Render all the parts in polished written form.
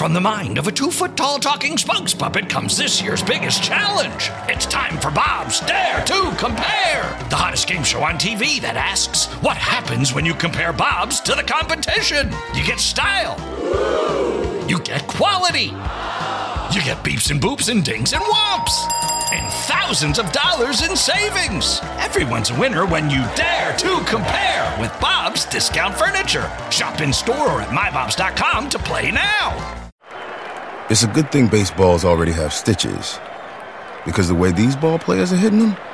from the mind of a 2-foot-tall talking spokes puppet comes this year's biggest challenge. It's time for Bob's Dare to Compare, the hottest game show on TV that asks, what happens when you compare Bob's to the competition? You get style. You get quality. You get beeps and boops and dings and whomps. And thousands of dollars in savings. Everyone's a winner when you dare to compare with Bob's Discount Furniture. Shop in store or at mybobs.com to play now. It's a good thing baseballs already have stitches, because the way these ball players are hitting them,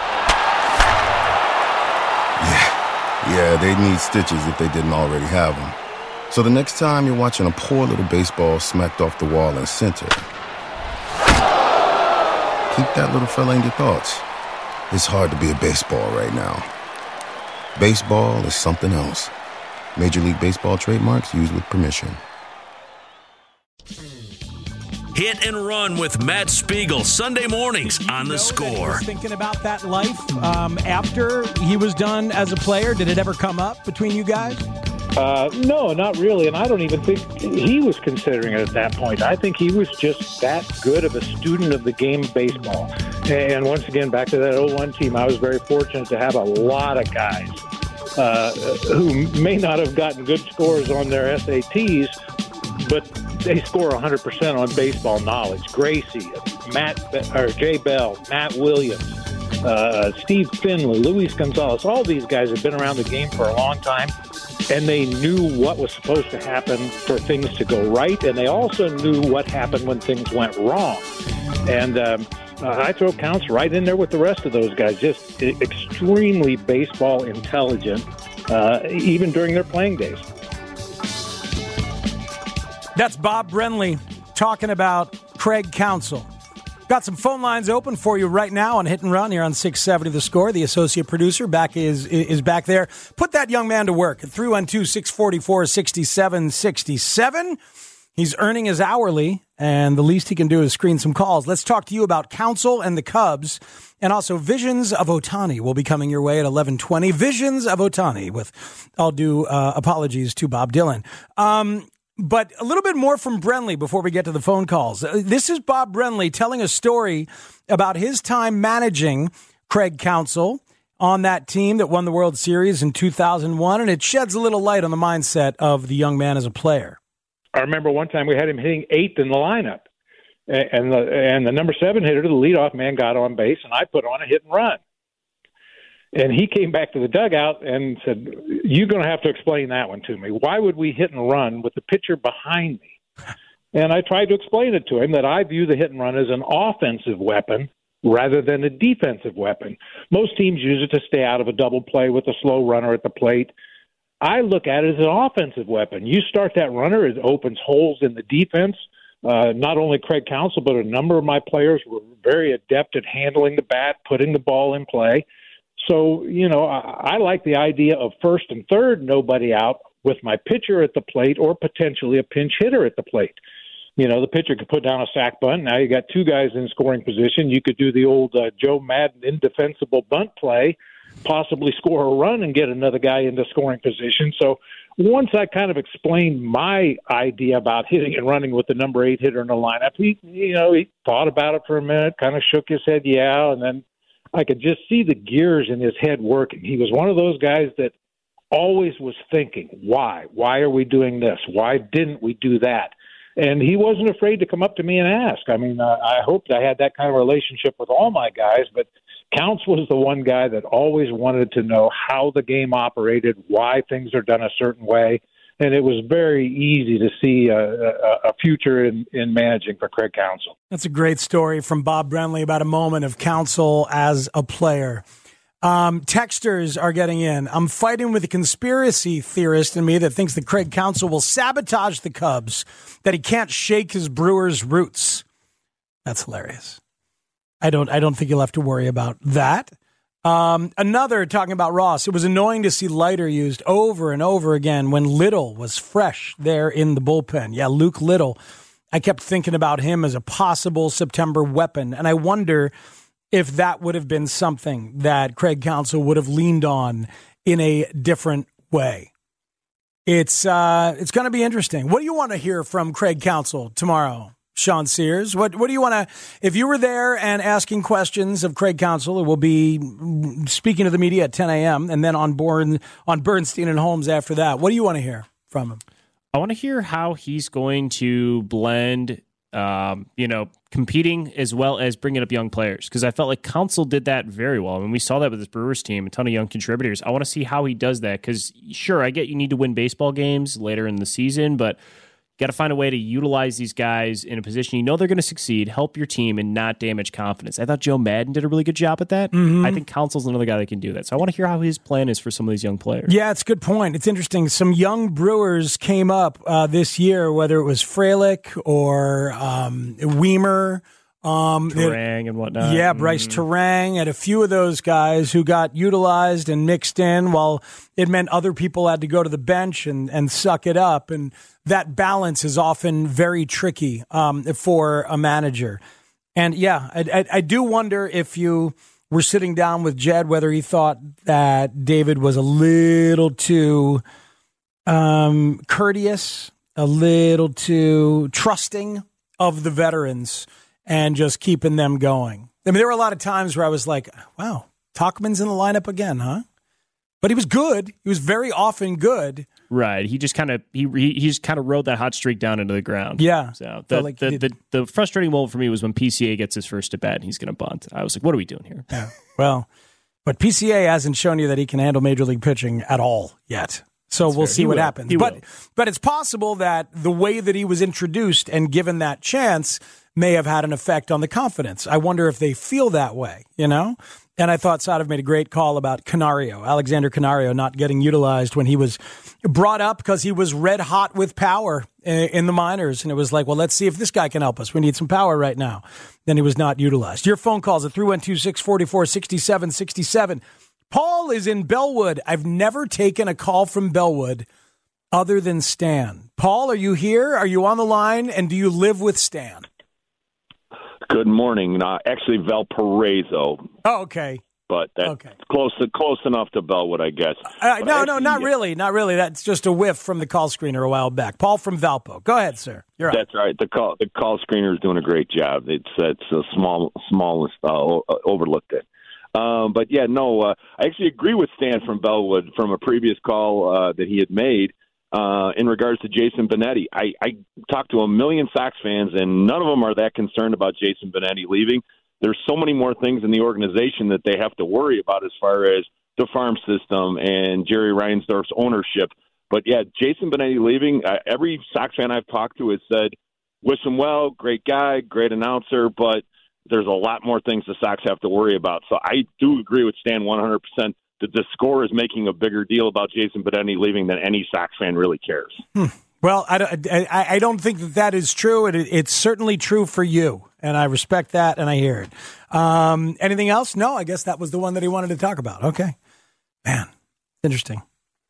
yeah, they'd need stitches if they didn't already have them. So the next time you're watching a poor little baseball smacked off the wall in center, keep that little fella in your thoughts. It's hard to be a baseball right now. Baseball is something else. Major League Baseball trademarks used with permission. Hit and Run with Matt Spiegel, Sunday mornings on The Score. He was thinking about that life after he was done as a player. Did it ever come up between you guys? No, not really. And I don't even think he was considering it at that point. I think he was just that good of a student of the game of baseball. And once again, back to that 01 team, I was very fortunate to have a lot of guys who may not have gotten good scores on their SATs, but they score 100% on baseball knowledge. Gracie, Jay Bell, Matt Williams, Steve Finley, Luis Gonzalez, all these guys have been around the game for a long time, and they knew what was supposed to happen for things to go right, and they also knew what happened when things went wrong. And I throw Counts right in there with the rest of those guys, just extremely baseball intelligent, even during their playing days. That's Bob Brenly talking about Craig Counsell. Got some phone lines open for you right now on Hit and Run here on 670 The Score. The associate producer is back there. Put that young man to work at 312-644-6767. He's earning his hourly, and the least he can do is screen some calls. Let's talk to you about Counsell and the Cubs, and also Visions of Ohtani will be coming your way at 11:20. Visions of Ohtani, with all due apologies to Bob Dylan. But a little bit more from Brenly before we get to the phone calls. This is Bob Brenly telling a story about his time managing Craig Counsell on that team that won the World Series in 2001, and it sheds a little light on the mindset of the young man as a player. I remember one time we had him hitting 8th in the lineup, and the number 7 hitter, the leadoff man, got on base, and I put on a hit and run. And he came back to the dugout and said, "You're going to have to explain that one to me. Why would we hit and run with the pitcher behind me?" And I tried to explain it to him that I view the hit and run as an offensive weapon rather than a defensive weapon. Most teams use it to stay out of a double play with a slow runner at the plate. I look at it as an offensive weapon. You start that runner, it opens holes in the defense. Not only Craig Counsell, but a number of my players were very adept at handling the bat, putting the ball in play. So, I like the idea of first and third, nobody out, with my pitcher at the plate or potentially a pinch hitter at the plate. The pitcher could put down a sac bunt. Now you got two guys in scoring position. You could do the old Joe Madden indefensible bunt play, possibly score a run and get another guy into scoring position. So once I kind of explained my idea about hitting and running with the number 8 hitter in the lineup, he thought about it for a minute, kind of shook his head, yeah, and then I could just see the gears in his head working. He was one of those guys that always was thinking, why? Why are we doing this? Why didn't we do that? And he wasn't afraid to come up to me and ask. I mean, I hoped I had that kind of relationship with all my guys, but Counts was the one guy that always wanted to know how the game operated, why things are done a certain way. And it was very easy to see a future in managing for Craig Counsell. That's a great story from Bob Brenly about a moment of Counsell as a player. Texters are getting in. I'm fighting with a conspiracy theorist in me that thinks that Craig Counsell will sabotage the Cubs, that he can't shake his Brewers roots. That's hilarious. I don't think you'll have to worry about that. Another talking about Ross. It was annoying to see Leiter used over and over again when Little was fresh there in the bullpen. Yeah, Luke Little. I kept thinking about him as a possible September weapon, and I wonder if that would have been something that Craig Counsell would have leaned on in a different way. It's going to be interesting. What do you want to hear from Craig Counsell tomorrow, Sean Sears? What do you want to, if you were there and asking questions of Craig Counsell, it will be speaking to the media at 10 a.m. and then on Bernstein and Holmes after that. What do you want to hear from him? I want to hear how he's going to blend, competing as well as bringing up young players, because I felt like Counsell did that very well. I mean, we saw that with his Brewers team, a ton of young contributors. I want to see how he does that, because sure, I get you need to win baseball games later in the season, but got to find a way to utilize these guys in a position you know they're going to succeed, help your team, and not damage confidence. I thought Joe Madden did a really good job at that. Mm-hmm. I think Counsell's another guy that can do that. So I want to hear how his plan is for some of these young players. Yeah, it's a good point. It's interesting. Some young Brewers came up this year, whether it was Frelick or Weimer, Turang and whatnot. Yeah, Bryce Turang, and a few of those guys who got utilized and mixed in while it meant other people had to go to the bench and suck it up. And that balance is often very tricky for a manager. And yeah, I do wonder if you were sitting down with Jed, whether he thought that David was a little too courteous, a little too trusting of the veterans and just keeping them going. I mean, there were a lot of times where I was like, wow, Tauchman's in the lineup again, huh? But he was good. He was very often good. Right. He just kind of he just kind of rode that hot streak down into the ground. Yeah. So the frustrating moment for me was when PCA gets his first at bat and he's going to bunt. I was like, what are we doing here? Yeah. Well, but PCA hasn't shown you that he can handle major league pitching at all yet. So we'll see what happens. But it's possible that the way that he was introduced and given that chance may have had an effect on the confidence. I wonder if they feel that way, you know? And I thought Sadev made a great call about Canario, Alexander Canario, not getting utilized when he was brought up because he was red hot with power in the minors. And it was like, well, let's see if this guy can help us. We need some power right now. Then he was not utilized. Your phone calls at 312-644-6767. Paul is in Bellwood. I've never taken a call from Bellwood other than Stan. Paul, are you here? Are you on the line? And do you live with Stan? Good morning. Actually, Valparaiso. Oh, okay. But that's close enough to Bellwood, I guess. No, not really. Not really. That's just a whiff from the call screener a while back. Paul from Valpo. Go ahead, sir. You're up. That's right. The call screener is doing a great job. It's a smallest overlooked it. But yeah, no, I actually agree with Stan from Bellwood from a previous call that he had made in regards to Jason Benetti. I talked to a million Sox fans, and none of them are that concerned about Jason Benetti leaving. There's so many more things in the organization that they have to worry about as far as the farm system and Jerry Reinsdorf's ownership. But yeah, Jason Benetti leaving, every Sox fan I've talked to has said, wish him well, great guy, great announcer, but there's a lot more things the Sox have to worry about. So I do agree with Stan 100% that the score is making a bigger deal about Jason Benetti leaving than any Sox fan really cares. Well, I don't think that is true. It's certainly true for you, and I respect that, and I hear it. Anything else? No, I guess that was the one that he wanted to talk about. Okay. Man, interesting.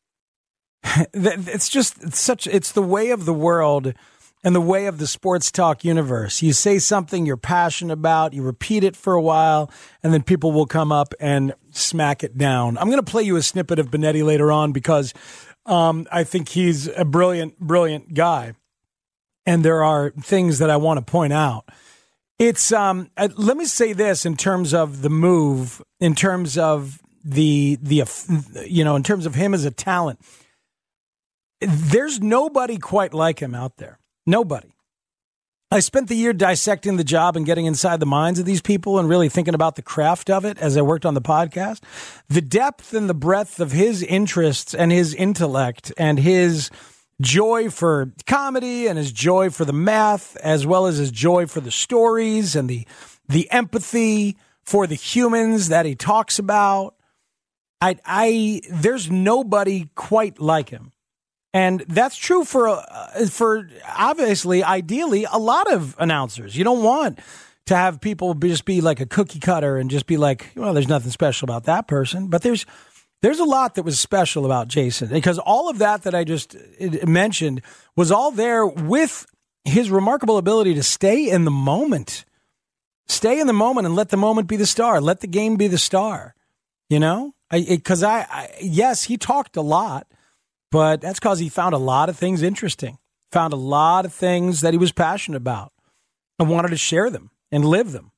It's the way of the world and the way of the sports talk universe. You say something you're passionate about, you repeat it for a while, and then people will come up and smack it down. I'm going to play you a snippet of Benetti later on because I think he's a brilliant, brilliant guy. And there are things that I want to point out. It's let me say this in terms of the move, in terms of in terms of him as a talent. There's nobody quite like him out there. Nobody. I spent the year dissecting the job and getting inside the minds of these people and really thinking about the craft of it as I worked on the podcast. The depth and the breadth of his interests and his intellect and his joy for comedy and his joy for the math, as well as his joy for the stories and the empathy for the humans that he talks about. There's nobody quite like him. And that's true for obviously, ideally, a lot of announcers. You don't want to have people just be like a cookie cutter and just be like, well, there's nothing special about that person. But there's a lot that was special about Jason, because all of that I just mentioned was all there with his remarkable ability to stay in the moment and let the moment be the star, let the game be the star. You know, yes, he talked a lot. but that's because he found a lot of things interesting, found a lot of things that he was passionate about and wanted to share them and live them.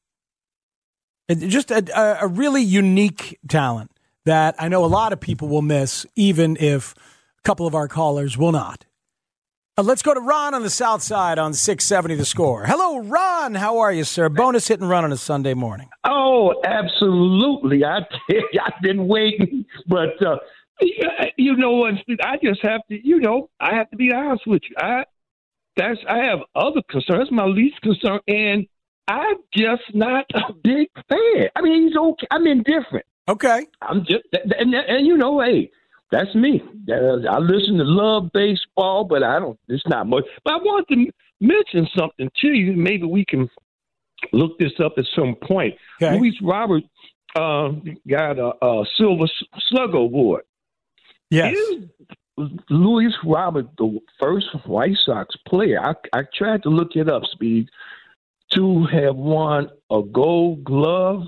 Just a really unique talent that I know a lot of people will miss, even if a couple of our callers will not. Let's go to Ron on the South Side on 670 The Score. Hello, Ron. How are you, sir? Bonus hit and run on a Sunday morning. Oh, absolutely. I've been waiting, but you know what? I just have to, I have to be honest with you. I have other concerns. My least concern, and I'm just not a big fan. I mean, he's okay. I'm indifferent. Okay. I'm just, and hey, that's me. I listen to love baseball, but it's not much. But I want to mention something to you. Maybe we can look this up at some point. Okay. Luis Robert got a Silver Slugger Award. Yes. Luis Robert, the first White Sox player, I tried to look it up, Speed, to have won a Gold Glove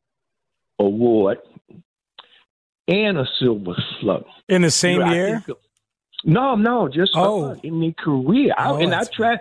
Award and a Silver Slugger. In the same year? No, just in their career. I tried,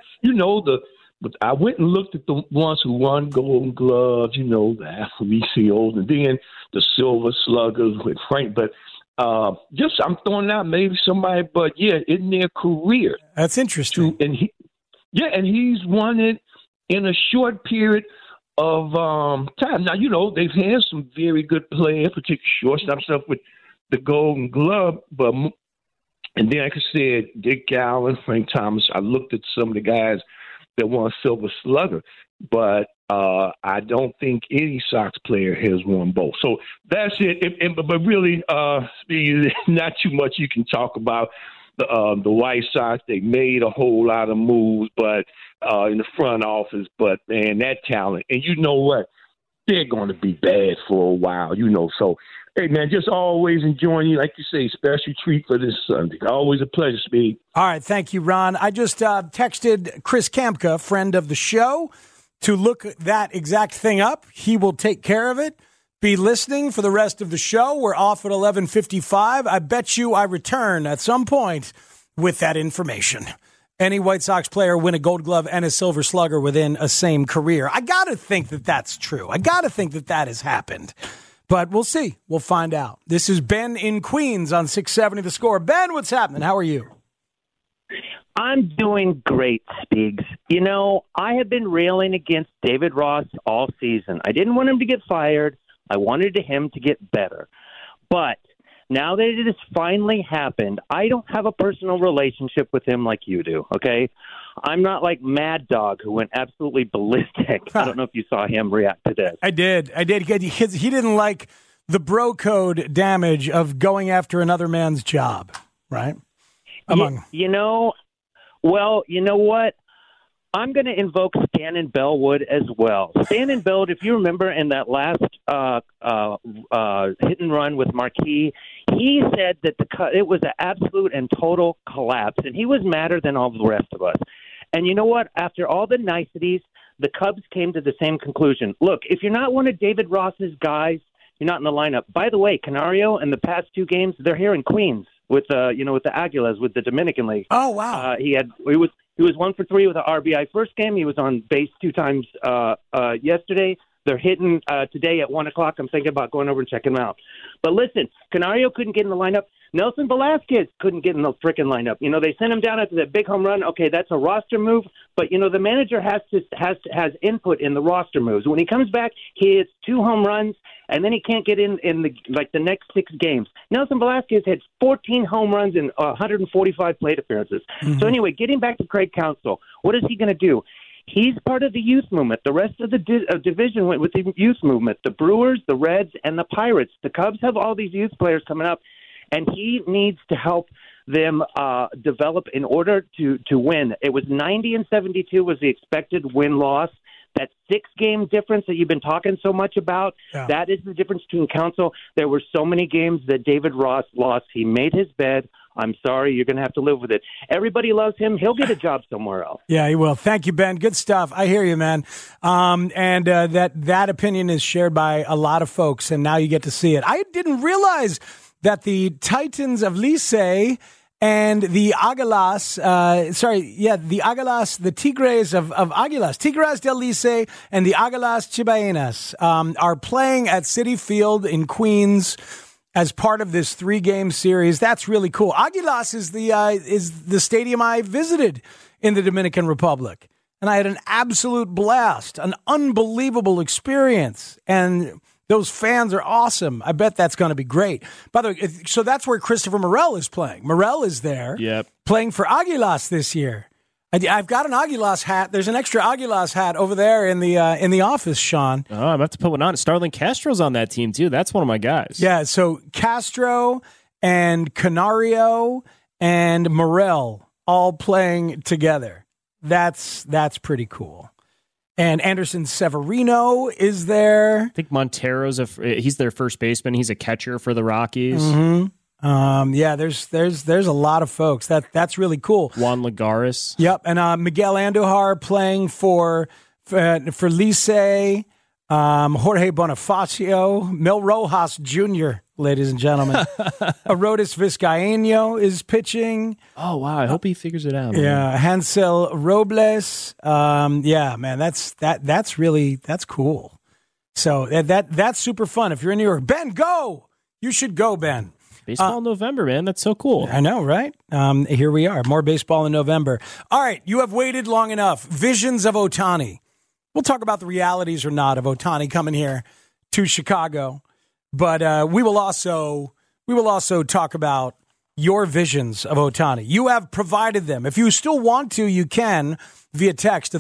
I went and looked at the ones who won Golden Gloves, the Aparicio, and then the Silver Sluggers with Frank. But I'm throwing out maybe somebody, but in their career. That's interesting. And he's won it in a short period of time. Now, they've had some very good players, particularly shortstop stuff with the Golden Glove, and then, like I said, Dick Allen, Frank Thomas. I looked at some of the guys that won Silver Slugger, but I don't think any Sox player has won both. So that's it. But really, not too much you can talk about the White Sox. They made a whole lot of moves, but in the front office. But man, that talent, and you know what? They're going to be bad for a while, So, hey, man, just always enjoying you. Like you say, special treat for this Sunday. Always a pleasure, Speed. All right. Thank you, Ron. I just texted Chris Kamka, friend of the show, to look that exact thing up. He will take care of it. Be listening for the rest of the show. We're off at 11:55. I bet you I return at some point with that information. Any White Sox player win a Gold Glove and a Silver Slugger within a same career. I got to think that that's true. I got to think that has happened. But we'll see. We'll find out. This is Ben in Queens on 670 The Score. Ben, what's happening? How are you? I'm doing great, Speaks. I have been railing against David Ross all season. I didn't want him to get fired. I wanted him to get better. But now that it has finally happened, I don't have a personal relationship with him like you do, okay? I'm not like Mad Dog, who went absolutely ballistic. I don't know if you saw him react to this. I did. He didn't like the bro code damage of going after another man's job, right? You know what? I'm going to invoke Stanton Bellwood as well. Stanton Bellwood, if you remember in that last hit and run with Marquis, he said that it was an absolute and total collapse, and he was madder than all the rest of us. And you know what? After all the niceties, the Cubs came to the same conclusion. Look, if you're not one of David Ross's guys, you're not in the lineup. By the way, Canario in the past two games, they're here in Queens with with the Aguilas, with the Dominican League. Oh, wow. He was 1 for 3 with an RBI first game. He was on base 2 times yesterday. They're hitting today at 1 o'clock. I'm thinking about going over and checking them out. But listen, Canario couldn't get in the lineup. Nelson Velasquez couldn't get in the freaking lineup. They sent him down after that big home run. Okay, that's a roster move. But, the manager has input in the roster moves. When he comes back, he hits 2 home runs, and then he can't get in the next 6 games. Nelson Velasquez had 14 home runs in 145 plate appearances. Mm-hmm. So anyway, getting back to Craig Counsell, what is he going to do? He's part of the youth movement. The rest of the division went with the youth movement. The Brewers, the Reds, and the Pirates. The Cubs have all these youth players coming up, and he needs to help them develop in order to win. It was 90-72 was the expected win-loss. That 6-game difference that you've been talking so much about, that is the difference between Counsell. There were so many games that David Ross lost. He made his bed. I'm sorry, you're going to have to live with it. Everybody loves him. He'll get a job somewhere else. Yeah, he will. Thank you, Ben. Good stuff. I hear you, man. And that opinion is shared by a lot of folks, and now you get to see it. I didn't realize that the Titans of Licey and the Águilas, the Tigres of Águilas, Tigres del Licey and the Águilas Cibaeñas are playing at Citi Field in Queens as part of this 3-game series. That's really cool. Águilas is the stadium I visited in the Dominican Republic, and I had an absolute blast, an unbelievable experience, and those fans are awesome. I bet that's going to be great. By the way, so that's where Christopher Morel is playing. Morel is there playing for Águilas this year. I've got an Águilas hat. There's an extra Águilas hat over there in the office, Sean. Oh, I'm about to put one on. Starling Castro's on that team, too. That's one of my guys. Yeah, so Castro and Canario and Morel all playing together. That's pretty cool. And Anderson Severino is there. I think Montero's he's their first baseman. He's a catcher for the Rockies. Mm-hmm. There's a lot of folks. That's really cool. Juan Lagares. Yep, and Miguel Andujar playing for Licey. Jorge Bonifacio, Mil Rojas Jr., ladies and gentlemen. Arodys Vizcaíno is pitching. Oh, wow. I hope he figures it out. Yeah. Hansel Robles. Man, that's cool. So that's super fun. If you're in New York, Ben, go! You should go, Ben. Baseball in November, man. That's so cool. I know, right? Here we are. More baseball in November. All right. You have waited long enough. Visions of Ohtani. We'll talk about the realities or not of Ohtani coming here to Chicago, but we will also talk about your visions of Ohtani. You have provided them. If you still want to, you can via text to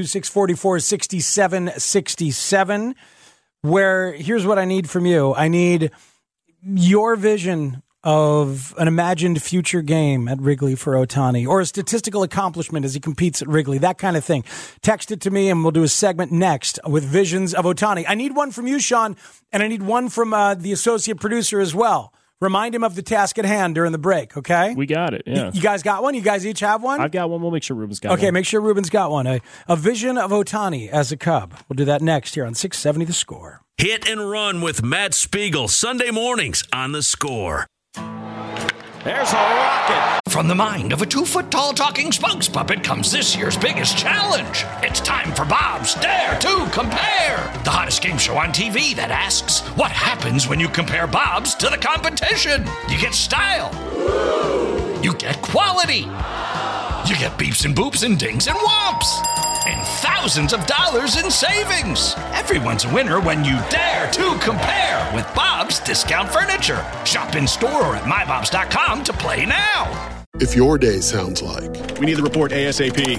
312-644-6767. Where here's what I need from you. I need your vision of an imagined future game at Wrigley for Ohtani, or a statistical accomplishment as he competes at Wrigley, that kind of thing. Text it to me, and we'll do a segment next with visions of Ohtani. I need one from you, Sean, and I need one from the associate producer as well. Remind him of the task at hand during the break, okay? We got it, yeah. You guys got one? You guys each have one? I've got one. We'll make sure Ruben's got one. Okay, make sure Ruben's got one. A vision of Ohtani as a Cub. We'll do that next here on 670 The Score. Hit and Run with Matt Spiegel, Sunday mornings on The Score. There's a rocket. From the mind of a 2-foot-tall talking spokes puppet comes this year's biggest challenge. It's time for Bob's Dare to Compare, the hottest game show on TV that asks, what happens when you compare Bob's to the competition? You get style. You get quality. You get beeps and boops and dings and whomps. And thousands of dollars in savings. Everyone's a winner when you dare to compare with Bob's Discount Furniture. Shop in store or at mybobs.com to play now. If your day sounds like, we need the report ASAP,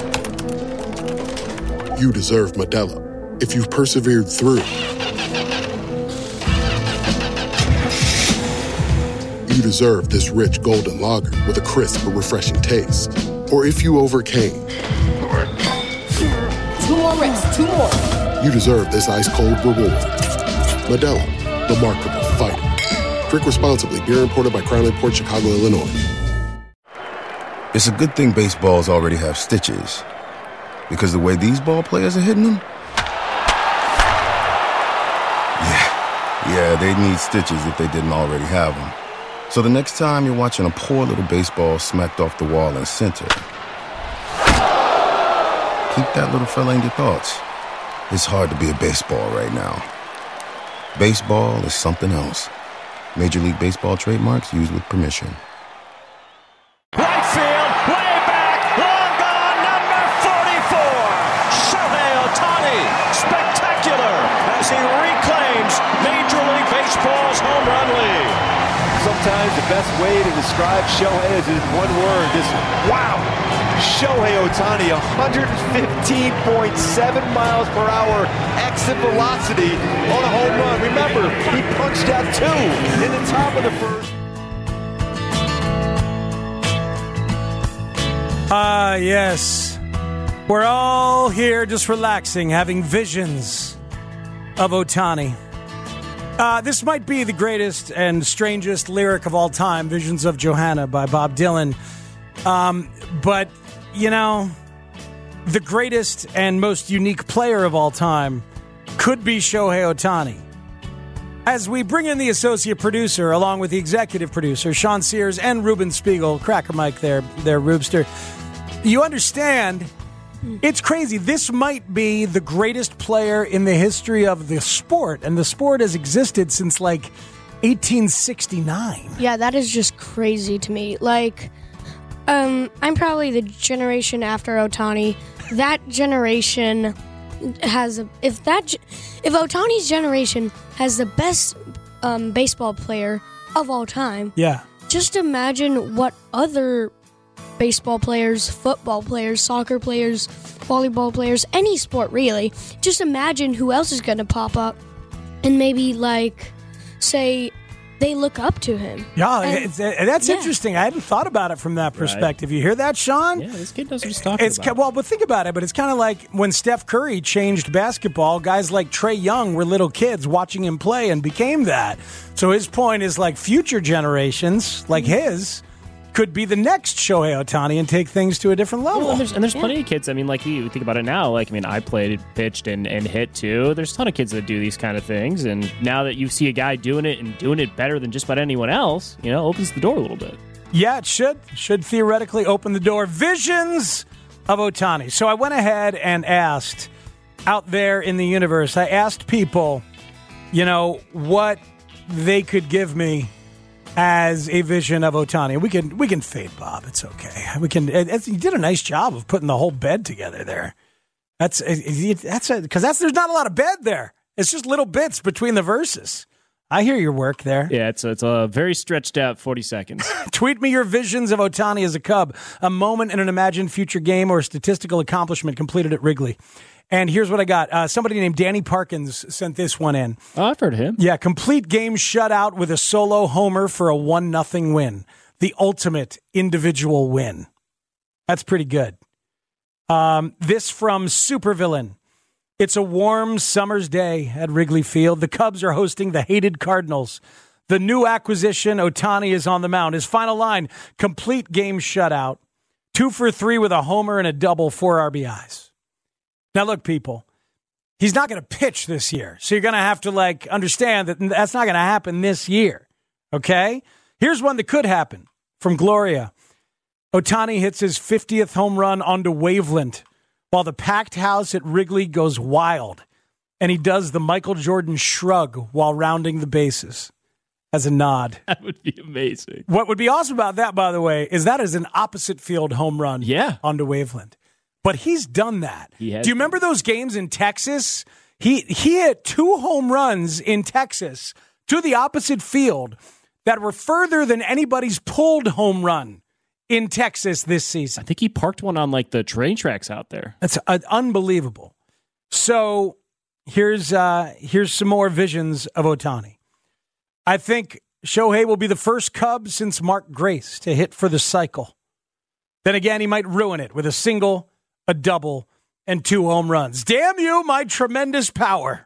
you deserve Modelo. If you've persevered through, you deserve this rich golden lager with a crisp but refreshing taste. Or if you overcame, 2 more reps, 2 more. you deserve this ice-cold reward. Modelo, the Remarkable Fighter. Drink responsibly. Beer imported by Crown Imports, Chicago, Illinois. It's a good thing baseballs already have stitches, because the way these ball players are hitting them, yeah, they'd need stitches if they didn't already have them. So the next time you're watching a poor little baseball smacked off the wall in center, keep that little fella in your thoughts. It's hard to be a baseball right now. Baseball is something else. Major League Baseball trademarks used with permission. Right field, way back, long gone, number 44. Shohei Ohtani, spectacular as he reclaims Major League Baseball's home run lead. Sometimes the best way to describe Shohei is in one word, just wow. Shohei Ohtani, 115.7 miles per hour exit velocity on a home run. Remember, he punched out 2 in the top of the first. Yes. We're all here just relaxing, having visions of Ohtani. This might be the greatest and strangest lyric of all time, Visions of Johanna by Bob Dylan. But, you know, the greatest and most unique player of all time could be Shohei Ohtani. As we bring in the associate producer, along with the executive producer, Sean Sears and Ruben Spiegel, cracker Mike there, Rubester, you understand, it's crazy. This might be the greatest player in the history of the sport, and the sport has existed since, 1869. Yeah, that is just crazy to me. I'm probably the generation after Ohtani. That generation has if Ohtani's generation has the best baseball player of all time. Yeah. Just imagine what other baseball players, football players, soccer players, volleyball players, any sport really. Just imagine who else is going to pop up and maybe say they look up to him. Yeah, that's interesting. I hadn't thought about it from that perspective. Right. You hear that, Sean? Yeah, this kid knows what he's talking about. Well, but think about it. But it's kind of like when Steph Curry changed basketball, guys like Trae Young were little kids watching him play and became that. So his point is future generations like his could be the next Shohei Ohtani and take things to a different level. Well, and there's plenty of kids. I mean, you think about it now. I played, pitched, and hit too. There's a ton of kids that do these kind of things. And now that you see a guy doing it and doing it better than just about anyone else, opens the door a little bit. Yeah, it should. Should theoretically open the door. Visions of Ohtani. So I went ahead and asked out there in the universe, I asked people, what they could give me as a vision of Ohtani. We can fade Bob. It's okay. We can. He did a nice job of putting the whole bed together there. That's because there's not a lot of bed there. It's just little bits between the verses. I hear your work there. Yeah, it's a very stretched out 40 seconds. Tweet me your visions of Ohtani as a Cub, a moment in an imagined future game or statistical accomplishment completed at Wrigley. And here's what I got. Somebody named Danny Parkins sent this one in. Oh, I've heard of him. Yeah, complete game shutout with a solo homer for a 1-0 win. The ultimate individual win. That's pretty good. This from Supervillain. It's a warm summer's day at Wrigley Field. The Cubs are hosting the hated Cardinals. The new acquisition, Ohtani, is on the mound. His final line, complete game shutout. 2 for 3 with a homer and a double, 4 RBIs. Now, look, people, he's not going to pitch this year. So you're going to have to, understand that that's not going to happen this year. Okay? Here's one that could happen from Gloria. Ohtani hits his 50th home run onto Waveland while the packed house at Wrigley goes wild. And he does the Michael Jordan shrug while rounding the bases as a nod. That would be amazing. What would be awesome about that, by the way, is that is an opposite field home run onto Waveland. But he's done that. Do you remember those games in Texas? He hit 2 home runs in Texas to the opposite field that were further than anybody's pulled home run in Texas this season. I think he parked one on the train tracks out there. That's unbelievable. So here's some more visions of Ohtani. I think Shohei will be the first Cub since Mark Grace to hit for the cycle. Then again, he might ruin it with a single, a double, and 2 home runs. Damn you, my tremendous power.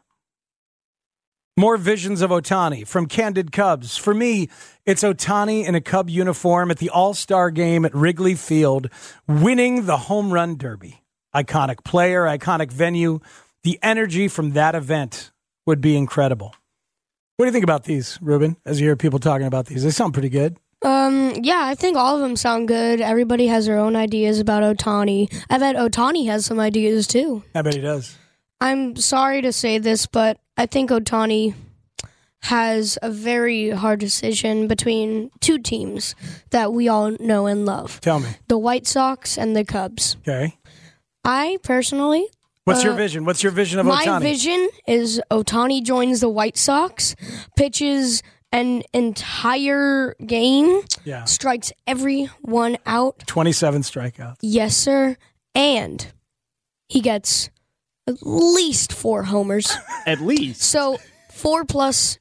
More visions of Ohtani from Candid Cubs. For me, it's Ohtani in a Cub uniform at the All-Star game at Wrigley Field, winning the Home Run Derby. Iconic player, iconic venue. The energy from that event would be incredible. What do you think about these, Ruben, as you hear people talking about these? They sound pretty good. Yeah, I think all of them sound good. Everybody has their own ideas about Ohtani. I bet Ohtani has some ideas, too. I bet he does. I'm sorry to say this, but I think Ohtani has a very hard decision between 2 teams that we all know and love. Tell me. The White Sox and the Cubs. Okay. I personally... What's your vision? What's your vision of Ohtani? My vision is Ohtani joins the White Sox, pitches an entire game, strikes everyone out. 27 strikeouts. Yes, sir. And he gets at least 4 homers. At least. So 4+0.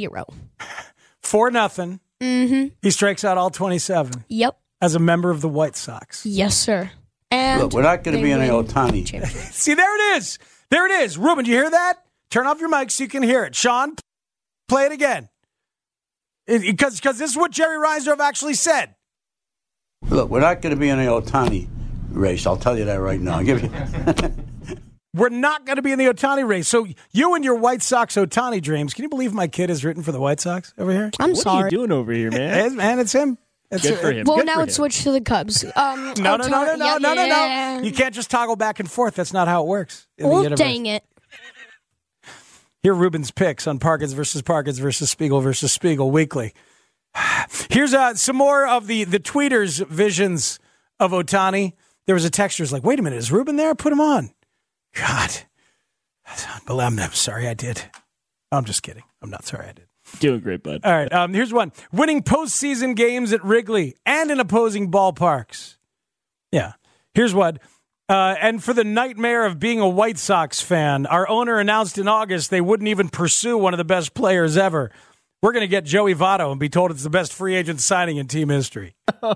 4-0. Mm-hmm. He strikes out all 27. Yep. As a member of the White Sox. Yes, sir. And look, we're not going to be any Ohtani. See, there it is. There it is. Ruben, do you hear that? Turn off your mic so you can hear it. Sean, play it again. Because this is what Jerry Reinsdorf actually said. Look, we're not going to be in an Ohtani race. I'll tell you that right now. I'll give you. we're not going to be in the Ohtani race. So you and your White Sox Ohtani dreams. Can you believe my kid is written for the White Sox over here? I'm sorry. What are you doing over here, man? Man, it's him. Good for him. Well, Good now for it's him. switched to the Cubs. No. You can't just toggle back and forth. That's not how it works. Well, dang it. Here are Ruben's picks on Parkins versus Spiegel weekly. Here's some more of the tweeters' visions of Ohtani. There was a texter's like, wait a minute, is Ruben there? Put him on. God. I'm sorry I did. I'm just kidding. I'm not sorry I did. Doing great, bud. All right, here's one. Winning postseason games at Wrigley and in opposing ballparks. Yeah. Here's one. And for the nightmare of being a White Sox fan, our owner announced in August they wouldn't even pursue one of the best players ever. We're going to get Joey Votto and be told it's the best free agent signing in team history. Poor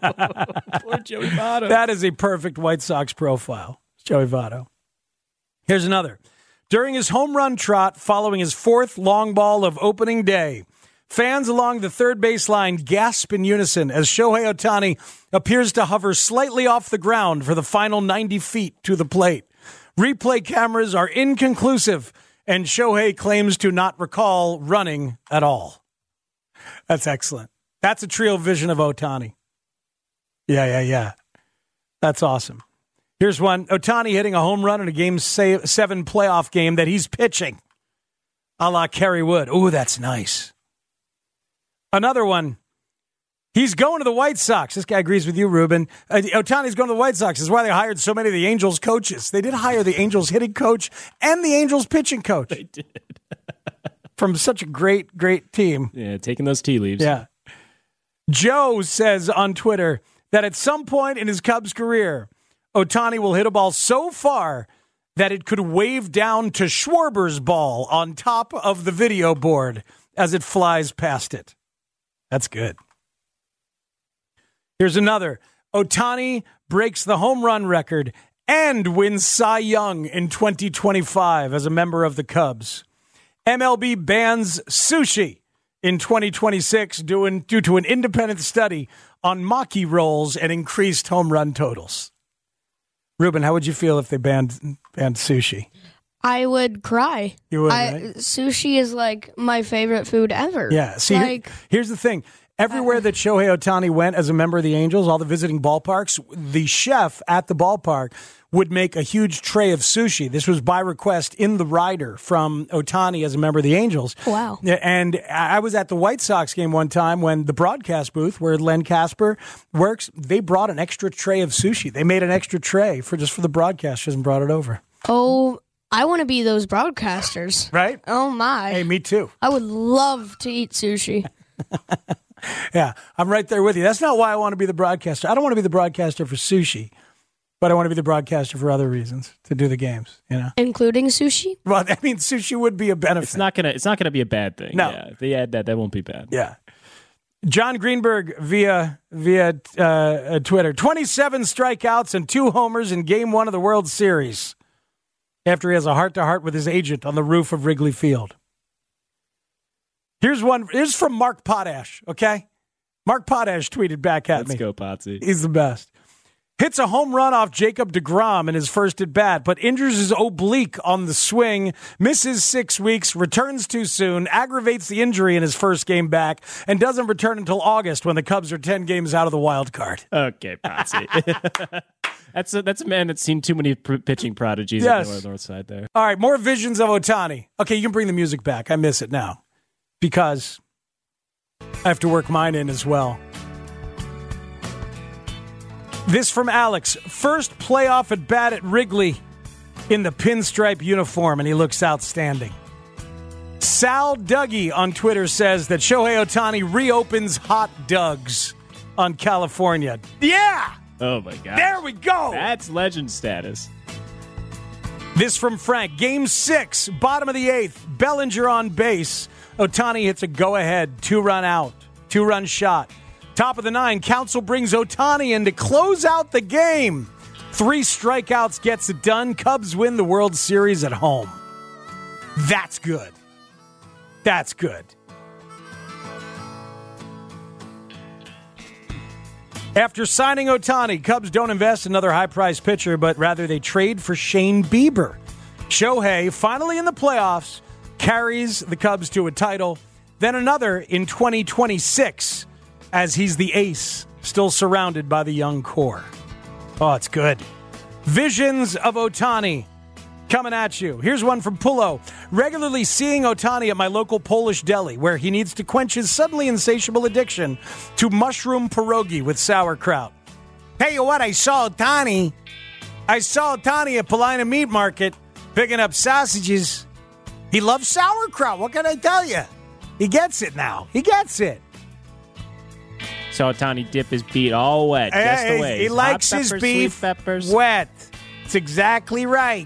Joey Votto. That is a perfect White Sox profile. It's Joey Votto. Here's another. During his home run trot following his fourth long ball of opening day, fans along the third baseline gasp in unison as Shohei Ohtani appears to hover slightly off the ground for the final 90 feet to the plate. Replay cameras are inconclusive, and Shohei claims to not recall running at all. That's excellent. That's a trio vision of Ohtani. Yeah. That's awesome. Here's one. Ohtani hitting a home run in a Game 7 playoff game that he's pitching, a la Kerry Wood. Ooh, that's nice. Another one. He's going to the White Sox. This guy agrees with you, Ruben. Ohtani's going to the White Sox. This is why they hired so many of the Angels coaches. They did hire the Angels hitting coach and the Angels pitching coach. They did. From such a great, great team. Yeah, taking those tea leaves. Yeah. Joe says on Twitter that at some point in his Cubs career, Ohtani will hit a ball so far that it could wave down to Schwarber's ball on top of the video board as it flies past it. That's good. Here's another. Ohtani breaks the home run record and wins Cy Young in 2025 as a member of the Cubs. MLB bans sushi in 2026 due to an independent study on maki rolls and increased home run totals. Ruben, how would you feel if they banned sushi? I would cry. You would, right? Sushi is like my favorite food ever. Yeah. See, here's the thing. Everywhere that Shohei Ohtani went as a member of the Angels, all the visiting ballparks, the chef at the ballpark would make a huge tray of sushi. This was by request in the rider from Ohtani as a member of the Angels. Wow. And I was at the White Sox game one time when the broadcast booth where Len Casper works, they brought an extra tray of sushi. They made an extra tray for the broadcasters and brought it over. Oh, I want to be those broadcasters. Right? Oh, my. Hey, me too. I would love to eat sushi. Yeah, I'm right there with you. That's not why I want to be the broadcaster. I don't want to be the broadcaster for sushi, but I want to be the broadcaster for other reasons to do the games, you know. Including sushi? Well, I mean, sushi would be a benefit. It's not gonna be a bad thing. No. Yeah, if they add that won't be bad. Yeah. John Greenberg via Twitter. 27 strikeouts and 2 homers in Game 1 of the World Series after he has a heart-to-heart with his agent on the roof of Wrigley Field. Here's one. Here's from Mark Potash, okay? Mark Potash tweeted back at me. Let's go, Potsy. He's the best. Hits a home run off Jacob deGrom in his first at-bat, but injures his oblique on the swing, misses 6 weeks, returns too soon, aggravates the injury in his first game back, and doesn't return until August when the Cubs are 10 games out of the wild card. Okay, Potsy. That's a man that's seen too many pitching prodigies on the north side there. All right, more visions of Ohtani. Okay, you can bring the music back. I miss it now because I have to work mine in as well. This from Alex. First playoff at bat at Wrigley in the pinstripe uniform, and he looks outstanding. Sal Dougie on Twitter says that Shohei Ohtani reopens Hot Doug's on California. Yeah! Oh, my God. There we go! That's legend status. This from Frank. Game 6, bottom of the 8th. Bellinger on base. Ohtani hits a go-ahead, 2-run out, 2-run shot. Top of the 9, Counsell brings Ohtani in to close out the game. 3 strikeouts gets it done. Cubs win the World Series at home. That's good. That's good. After signing Ohtani, Cubs don't invest in another high-priced pitcher, but rather they trade for Shane Bieber. Shohei, finally in the playoffs, carries the Cubs to a title, then another in 2026 as he's the ace, still surrounded by the young core. Oh, it's good. Visions of Ohtani coming at you. Here's one from Pullo. Regularly seeing Ohtani at my local Polish deli, where he needs to quench his suddenly insatiable addiction to mushroom pierogi with sauerkraut. Tell you what, I saw Ohtani at Paulina Meat Market picking up sausages. He loves sauerkraut. What can I tell you? He gets it now. He gets it. So Ohtani dip his beat all wet, just the way. He likes Hot his peppers, beef sweet peppers. wet. It's exactly right.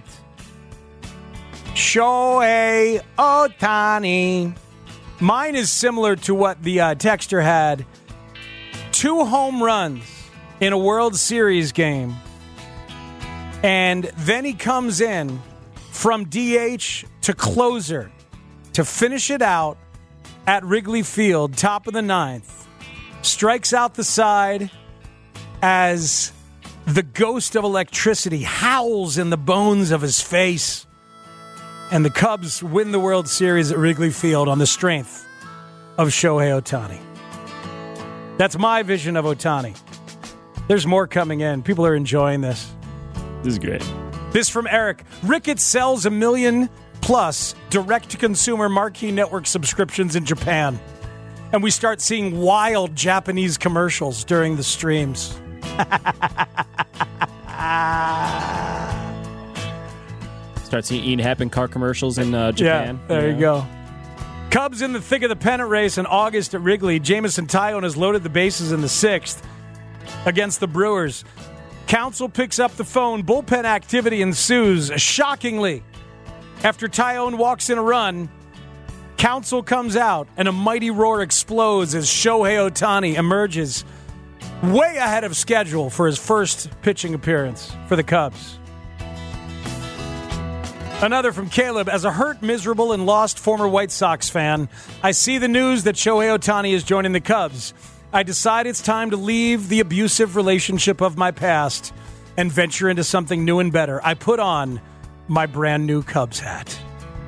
Shohei Ohtani. Mine is similar to what the texter had. 2 home runs in a World Series game. And then he comes in from DH to closer to finish it out at Wrigley Field, top of the 9th. Strikes out the side as the ghost of electricity howls in the bones of his face. And the Cubs win the World Series at Wrigley Field on the strength of Shohei Ohtani. That's my vision of Ohtani. There's more coming in. People are enjoying this. This is great. This from Eric. Ricketts sells 1 million plus direct-to-consumer marquee network subscriptions in Japan. And we start seeing wild Japanese commercials during the streams. Start seeing Ian Happen car commercials in Japan. Yeah, there you go. Cubs in the thick of the pennant race in August at Wrigley. Jamison Tyone has loaded the bases in the 6th against the Brewers. Counsell picks up the phone. Bullpen activity ensues. Shockingly, after Tyone walks in a run, Counsell comes out, and a mighty roar explodes as Shohei Ohtani emerges way ahead of schedule for his first pitching appearance for the Cubs. Another from Caleb. As a hurt, miserable, and lost former White Sox fan, I see the news that Shohei Ohtani is joining the Cubs. I decide it's time to leave the abusive relationship of my past and venture into something new and better. I put on my brand new Cubs hat.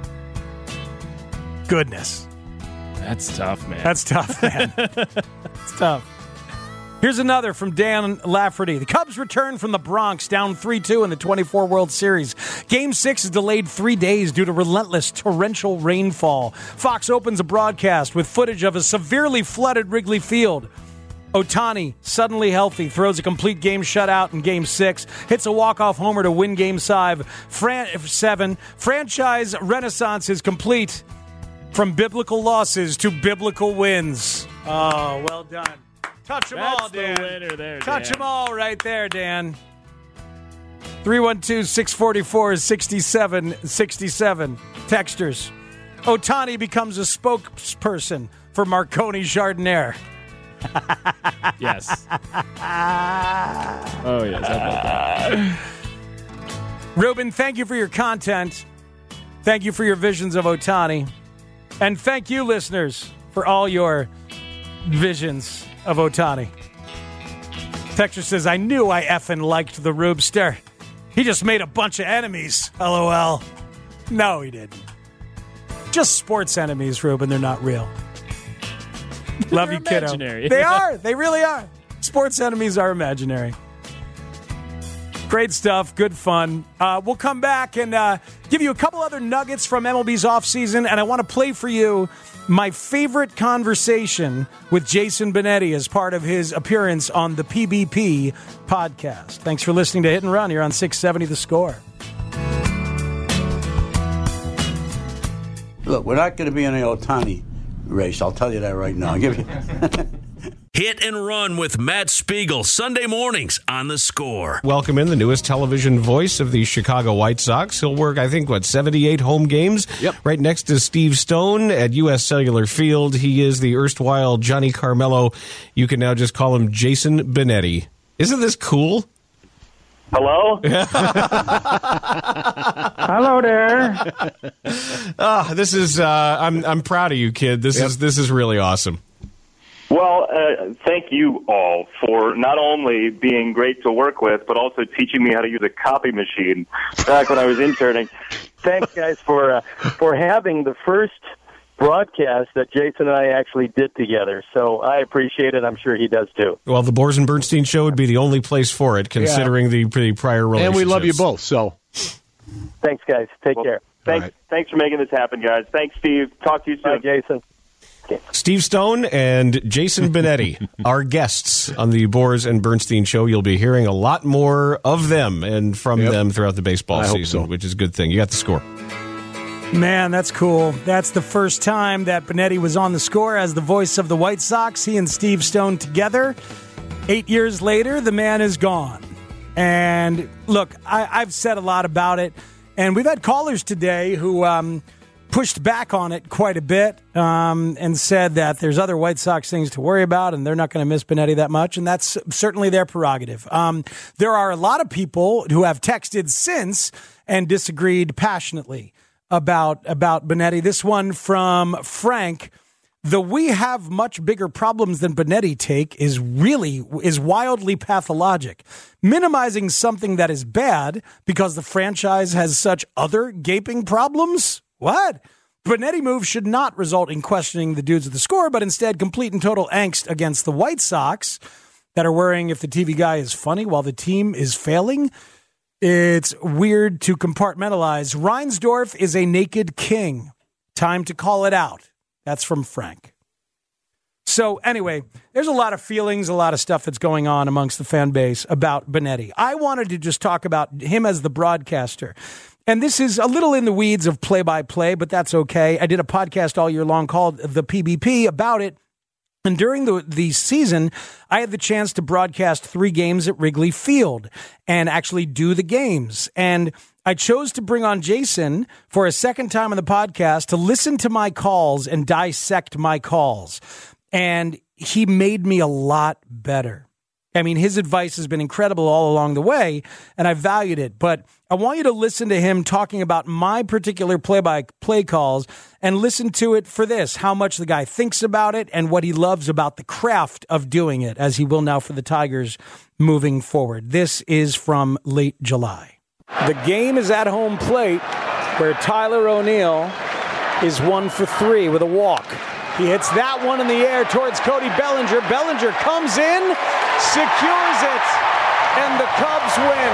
Goodness. That's tough, man. That's tough, man. It's tough. Here's another from Dan Lafferty. The Cubs return from the Bronx down 3-2 in the 24 World Series. Game 6 is delayed 3 days due to relentless torrential rainfall. Fox opens a broadcast with footage of a severely flooded Wrigley Field. Ohtani, suddenly healthy, throws a complete game shutout in Game 6, hits a walk-off homer to win Game 7. Franchise renaissance is complete. From biblical losses to biblical wins. Oh, well done. Touch them all, Dan. That's the winner there, Touch Dan. them all right there, Dan. 312-644-6767. Texters. Ohtani becomes a spokesperson for Marconi Jardinier. Yes. Oh, yes. I felt that. Ruben, thank you for your content. Thank you for your visions of Ohtani. And thank you, listeners, for all your visions of Ohtani. Texture says, I knew I effing liked the Rubester. He just made a bunch of enemies. LOL. No, he didn't. Just sports enemies, Ruben. They're not real. Love you, kiddo. Imaginary. They are. They really are. Sports enemies are imaginary. Great stuff. Good fun. We'll come back and give you a couple other nuggets from MLB's offseason, and I want to play for you my favorite conversation with Jason Benetti as part of his appearance on the PBP podcast. Thanks for listening to Hit and Run. You're on 670 The Score. Look, we're not going to be in an Ohtani race. I'll tell you that right now. I'll give you. Hit and Run with Matt Spiegel, Sunday mornings on The Score. Welcome in the newest television voice of the Chicago White Sox. He'll work, I think, 78 home games? Yep. Right next to Steve Stone at U.S. Cellular Field. He is the erstwhile Johnny Carmelo. You can now just call him Jason Benetti. Isn't this cool? Hello? Hello there. This is, I'm proud of you, kid. This is really awesome. Well, thank you all for not only being great to work with, but also teaching me how to use a copy machine back when I was interning. thanks, guys, for having the first broadcast that Jason and I actually did together. So I appreciate it. I'm sure he does too. Well, the Boers and Bernstein show would be the only place for it, considering the prior relationships. And we love you both. So, thanks, guys. Take care. Thanks for making this happen, guys. Thanks, Steve. Talk to you soon. Bye, Jason. Steve Stone and Jason Benetti, our guests on the Boers and Bernstein show. You'll be hearing a lot more of them and from them throughout the baseball season, which is a good thing. You got the score. Man, that's cool. That's the first time that Benetti was on the score as the voice of the White Sox. He and Steve Stone together. 8 years later, the man is gone. And look, I've said a lot about it. And we've had callers today who pushed back on it quite a bit and said that there's other White Sox things to worry about and they're not going to miss Benetti that much. And that's certainly their prerogative. There are a lot of people who have texted since and disagreed passionately about Benetti. This one from Frank. The "we have much bigger problems than Benetti" take is wildly pathologic, minimizing something that is bad because the franchise has such other gaping problems. What? Benetti move should not result in questioning the dudes at the score, but instead complete and total angst against the White Sox that are worrying if the TV guy is funny while the team is failing. It's weird to compartmentalize. Reinsdorf is a naked king. Time to call it out. That's from Frank. So anyway, there's a lot of feelings, a lot of stuff that's going on amongst the fan base about Benetti. I wanted to just talk about him as the broadcaster. And this is a little in the weeds of play-by-play, but that's okay. I did a podcast all year long called The PBP about it. And during the season, I had the chance to broadcast 3 games at Wrigley Field and actually do the games. And I chose to bring on Jason for a second time on the podcast to listen to my calls and dissect my calls. And he made me a lot better. I mean, his advice has been incredible all along the way, and I valued it. But I want you to listen to him talking about my particular play-by-play calls and listen to it for this, how much the guy thinks about it and what he loves about the craft of doing it, as he will now for the Tigers moving forward. This is from late July. The game is at home plate where Tyler O'Neill is 1 for 3 with a walk. He hits that one in the air towards Cody Bellinger. Bellinger comes in, secures it, and the Cubs win.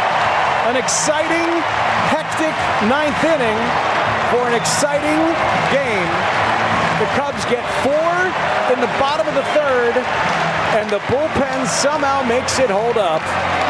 An exciting, hectic 9th inning for an exciting game. The Cubs get 4 in the bottom of the 3rd, and the bullpen somehow makes it hold up.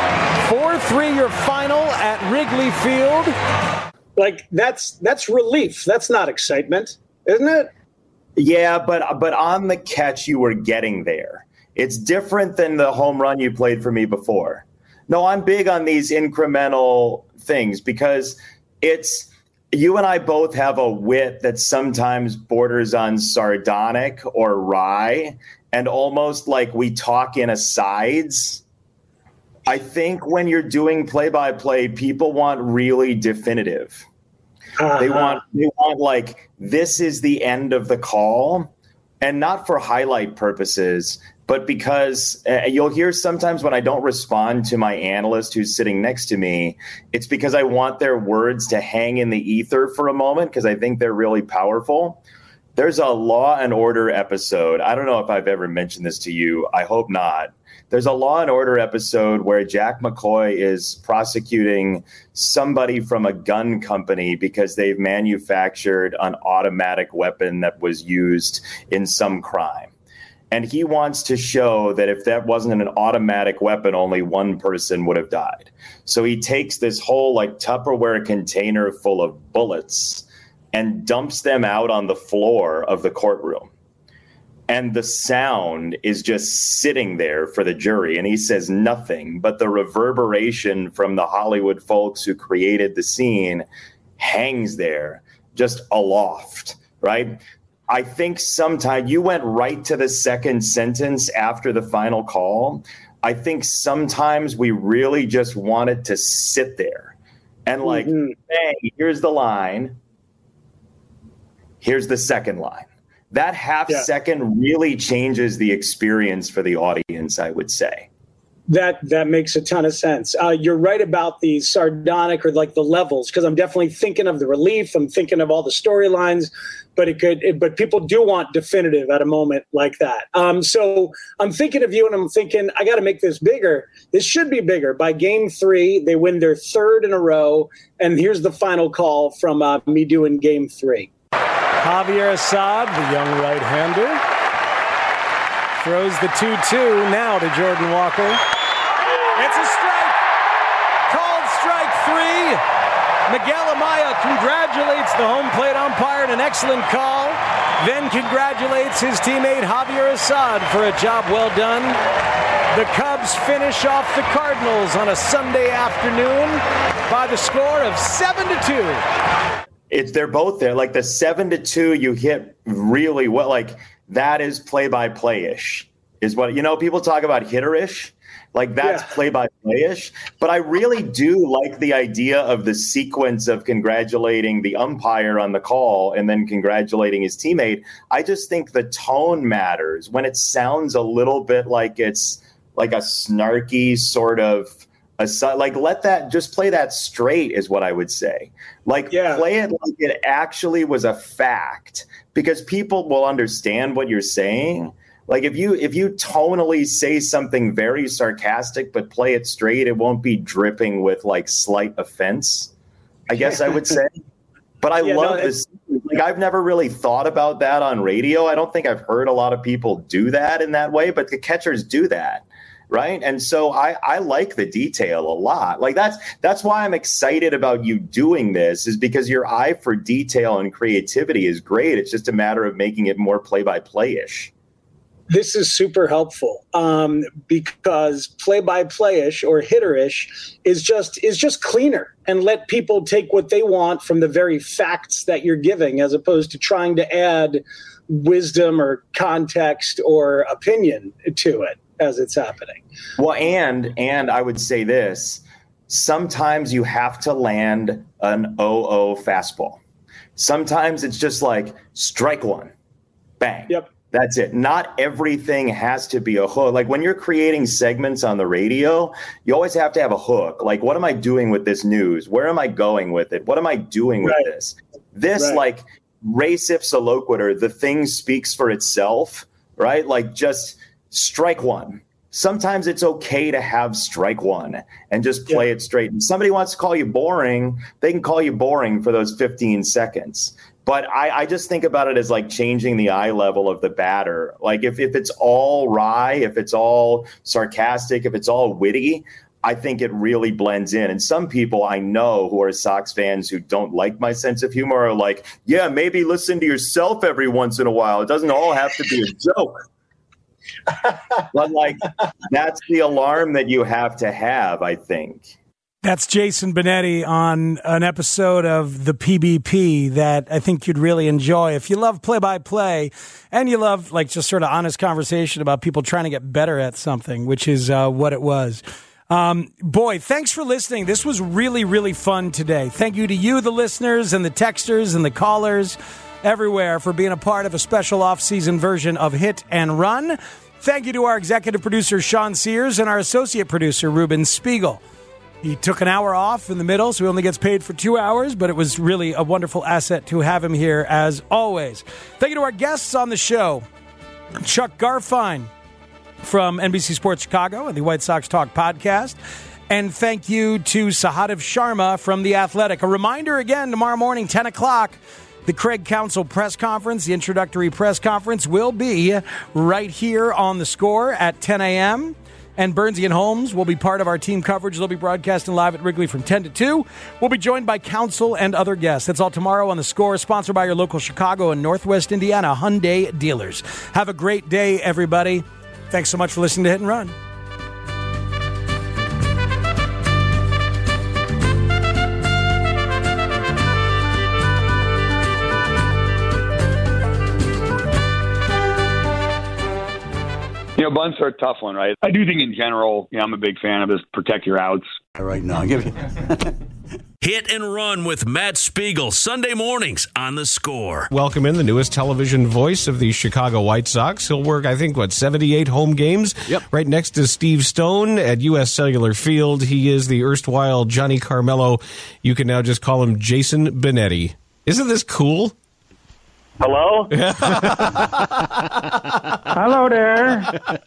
4-3 your final at Wrigley Field. Like, that's relief. That's not excitement, isn't it? Yeah, but on the catch, you were getting there. It's different than the home run you played for me before. No, I'm big on these incremental things because it's you and I both have a wit that sometimes borders on sardonic or wry and almost like we talk in asides. I think when you're doing play-by-play, people want really definitive. They want like, this is the end of the call, and not for highlight purposes, but because you'll hear sometimes when I don't respond to my analyst who's sitting next to me, it's because I want their words to hang in the ether for a moment because I think they're really powerful. There's a Law and Order episode. I don't know if I've ever mentioned this to you. I hope not. There's a Law and Order episode where Jack McCoy is prosecuting somebody from a gun company because they've manufactured an automatic weapon that was used in some crime. And he wants to show that if that wasn't an automatic weapon, only one person would have died. So he takes this whole like Tupperware container full of bullets and dumps them out on the floor of the courtroom. And the sound is just sitting there for the jury. And he says nothing, but the reverberation from the Hollywood folks who created the scene hangs there just aloft, right? I think sometimes you went right to the second sentence after the final call. I think sometimes we really just want it to sit there and like, hey, here's the line. Here's the second line. That half second really changes the experience for the audience, I would say. That makes a ton of sense. You're right about the sardonic or like the levels, because I'm definitely thinking of the relief. I'm thinking of all the storylines, but people do want definitive at a moment like that. So I'm thinking of you, and I'm thinking I got to make this bigger. This should be bigger. By game 3, they win their 3rd in a row, and here's the final call from me doing game 3. Javier Assad, the young right-hander, throws the 2-2 now to Jordan Walker. It's a strike. Called strike 3. Miguel Amaya congratulates the home plate umpire in an excellent call. Then congratulates his teammate Javier Assad for a job well done. The Cubs finish off the Cardinals on a Sunday afternoon by the score of 7-2. They're both there. Like the 7-2 you hit really well. Like that is play-by-play-ish. Is what, people talk about hitter-ish. Like that's play-by-play-ish. But I really do like the idea of the sequence of congratulating the umpire on the call and then congratulating his teammate. I just think the tone matters. When it sounds a little bit like it's like a snarky sort of let that, just play that straight is what I would say. Play it like it actually was a fact, because people will understand what you're saying. Like if you tonally say something very sarcastic but play it straight, it won't be dripping with like slight offense, I guess I would say. But I love this. Like I've never really thought about that on radio. I don't think I've heard a lot of people do that in that way, but the catchers do that. Right. And so I like the detail a lot. Like that's why I'm excited about you doing this, is because your eye for detail and creativity is great. It's just a matter of making it more play-by-play-ish. This is super helpful because play-by-play-ish or hitter-ish is just cleaner, and let people take what they want from the very facts that you're giving, as opposed to trying to add wisdom or context or opinion to it as it's happening. Well, and I would say this, sometimes you have to land an 0-0 fastball. Sometimes it's just like strike one, bang. Yep. That's it. Not everything has to be a hook. Like when you're creating segments on the radio, you always have to have a hook. Like, what am I doing with this news? Where am I going with it? What am I doing with this? Like res ipsa loquitur, the thing speaks for itself, right? Like just strike one. Sometimes it's okay to have strike one and just play it straight. And somebody wants to call you boring, they can call you boring for those 15 seconds. But I just think about it as like changing the eye level of the batter. Like if it's all wry, if it's all sarcastic, if it's all witty, I think it really blends in. And some people I know who are Sox fans who don't like my sense of humor are like, yeah, maybe listen to yourself every once in a while. It doesn't all have to be a joke. But like, that's the alarm that you have to have, I think. That's Jason Benetti on an episode of the PBP that I think you'd really enjoy. If you love play-by-play and you love like just sort of honest conversation about people trying to get better at something, which is what it was. Boy, thanks for listening. This was really, really fun today. Thank you to you, the listeners and the texters and the callers everywhere, for being a part of a special off-season version of Hit and Run. Thank you to our executive producer, Sean Sears, and our associate producer, Ruben Spiegel. He took an hour off in the middle, so he only gets paid for 2 hours, but it was really a wonderful asset to have him here, as always. Thank you to our guests on the show, Chuck Garfien from NBC Sports Chicago and the White Sox Talk podcast. And thank you to Sahadev Sharma from The Athletic. A reminder again, tomorrow morning, 10 o'clock, the Craig Counsell press conference, the introductory press conference, will be right here on The Score at 10 a.m., and Bernsey and Holmes will be part of our team coverage. They'll be broadcasting live at Wrigley from 10 to 2. We'll be joined by Counsell and other guests. That's all tomorrow on The Score, sponsored by your local Chicago and Northwest Indiana Hyundai dealers. Have a great day, everybody. Thanks so much for listening to Hit and Run. Bunts are a tough one, right? I do think in general, I'm a big fan of this protect your outs. Right now, Hit and Run with Matt Spiegel, Sunday mornings on The Score. Welcome in the newest television voice of the Chicago White Sox. He'll work, I think, 78 home games? Yep. Right next to Steve Stone at U.S. Cellular Field. He is the erstwhile Johnny Carmelo. You can now just call him Jason Benetti. Isn't this cool? Hello? Hello there.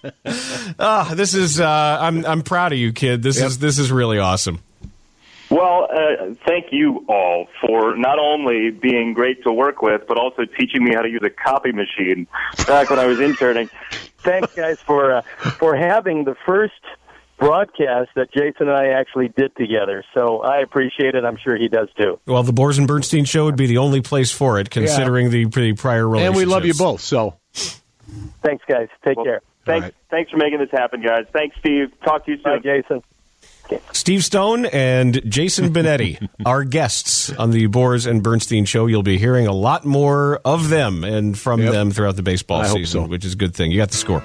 This is, I'm proud of you, kid. This is really awesome. Well, thank you all for not only being great to work with, but also teaching me how to use a copy machine back when I was interning. Thanks, guys, for having the first broadcast that Jason and I actually did together. So I appreciate it. I'm sure he does too. Well, the Boers and Bernstein Show would be the only place for it, considering the prior relationships. And we love you both, so. Thanks, guys. Take care. Thanks for making this happen, guys. Thanks, Steve. Talk to you soon. Bye, Jason. Steve Stone and Jason Benetti, our guests on the Boers and Bernstein Show. You'll be hearing a lot more of them and from them throughout the baseball season, which is a good thing. You got The Score.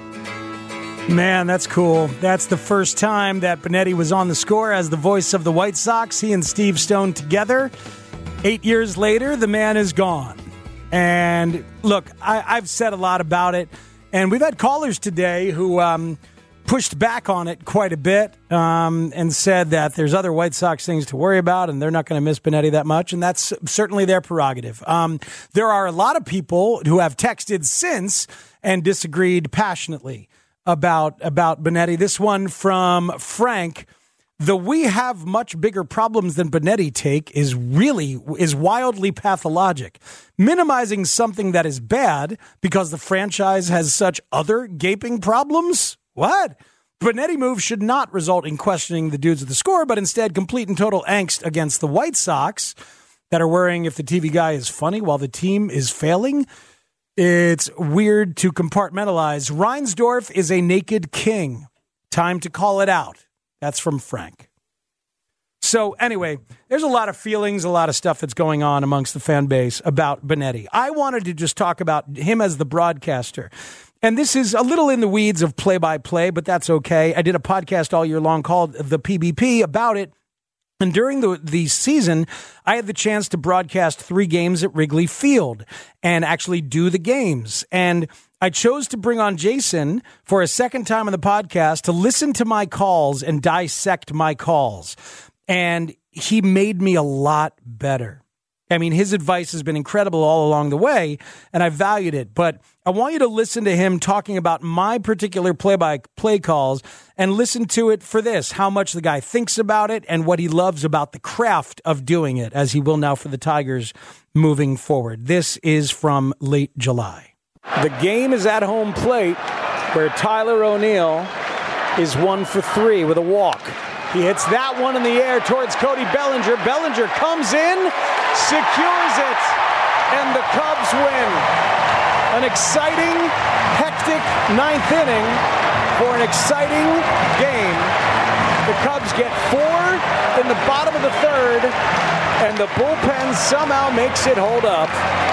Man, that's cool. That's the first time that Benetti was on The Score as the voice of the White Sox. He and Steve Stone together. 8 years later, the man is gone. And look, I've said a lot about it, and we've had callers today who pushed back on it quite a bit and said that there's other White Sox things to worry about and they're not going to miss Benetti that much, and that's certainly their prerogative. There are a lot of people who have texted since and disagreed passionately about Benetti. This one from Frank: the "we have much bigger problems than Benetti" take is wildly pathologic, minimizing something that is bad because the franchise has such other gaping problems. What? Benetti move should not result in questioning the dudes at The Score, but instead complete and total angst against the White Sox that are worrying if the TV guy is funny while the team is failing. It's weird to compartmentalize. Reinsdorf is a naked king. Time to call it out. That's from Frank. So anyway, there's a lot of feelings, a lot of stuff that's going on amongst the fan base about Benetti. I wanted to just talk about him as the broadcaster. And this is a little in the weeds of play-by-play, but that's okay. I did a podcast all year long called The PBP about it. And during the season, I had the chance to broadcast 3 games at Wrigley Field and actually do the games. And I chose to bring on Jason for a second time on the podcast to listen to my calls and dissect my calls. And he made me a lot better. I mean, his advice has been incredible all along the way, and I valued it. But I want you to listen to him talking about my particular play-by-play calls and listen to it for this, how much the guy thinks about it and what he loves about the craft of doing it, as he will now for the Tigers moving forward. This is from late July. The game is at home plate, where Tyler O'Neill is 1 for 3 with a walk. He hits that one in the air towards Cody Bellinger. Bellinger comes in, secures it, and the Cubs win. An exciting, hectic 9th inning for an exciting game. The Cubs get 4 in the bottom of the 3rd, and the bullpen somehow makes it hold up.